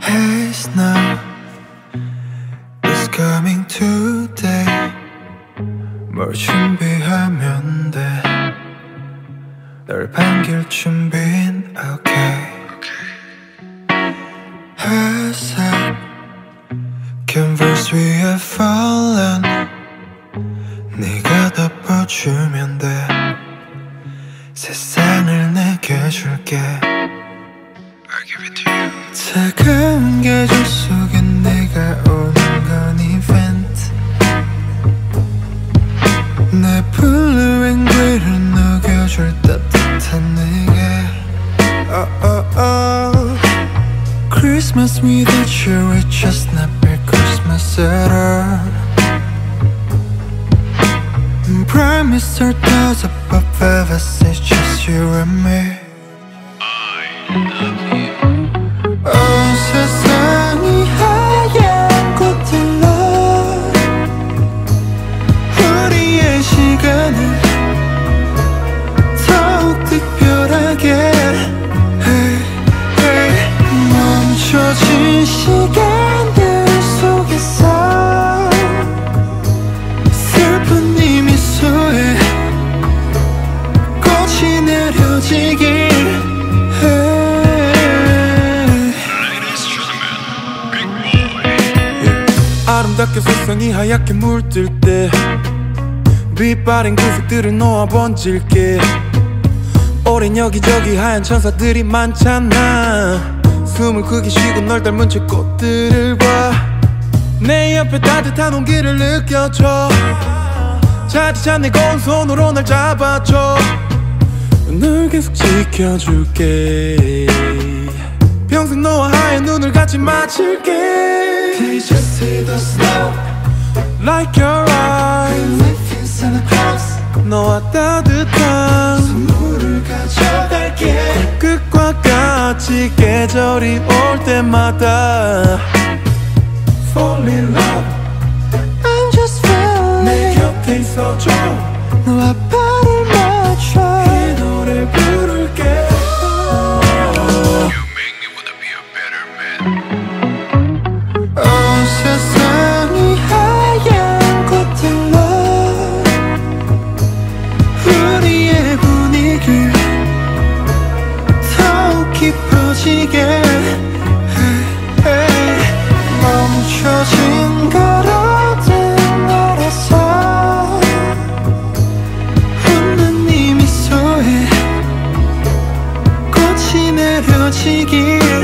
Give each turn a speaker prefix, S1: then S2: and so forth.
S1: Hey snow is coming today. 뭘 준비하면 돼? 널 반길 준비는 okay. 회색 canvas 위에 fallen. 네가 덮어주면 돼. 세상을 내게 줄게. I'll give it to you. 차가운 계절 속에 네가 오는 건 이벤트. 내 블루 앤 그레이를 녹여줄 따뜻한 네게. Oh oh oh. Christmas without you it's just not real Christmas at all. Bright mistletoes above us, it's just you and me.
S2: I love you.
S1: 온 세상이 하얀 꽃들로 우리의 시간을 더욱 특별하게. hey, hey. 멈춰진 시간들 속에서 슬픈 이 미소에 꽃이 내려지길.
S3: 아름답게 세상이 하얗게 물들 때 빛바랜 그 색들을 놓아 번질게. 오랜 여기저기 하얀 천사들이 많잖아. 숨을 크게 쉬고 널 닮은 채 꽃들을 봐. 내 옆에 따뜻한 온기를 느껴줘. 차디찬 내 고운 손으로 날 잡아줘. 널 계속 지켜줄게. 평생 너와 하얀 눈을 같이 맞출게.
S1: Did you see the snow?
S3: Like your eyes.
S1: If in Santa Claus.
S3: 너와 따뜻한
S1: 선물을 가져갈게.
S3: 끝과 같이 계절이 올 때마다
S1: Fall in love.
S3: I'm just falling.
S1: 내 곁에 있어줘.
S3: 너와 발을 맞춰
S1: 이 노래 부를게.
S2: You make me wanna be a better man.
S1: 온 세상이 하얀 꽃들로 우리의 분위기를 더욱 깊어지게. hey, hey. 멈춰진 걸어든 날에서 웃는 이 미소에 꽃이 내려지길.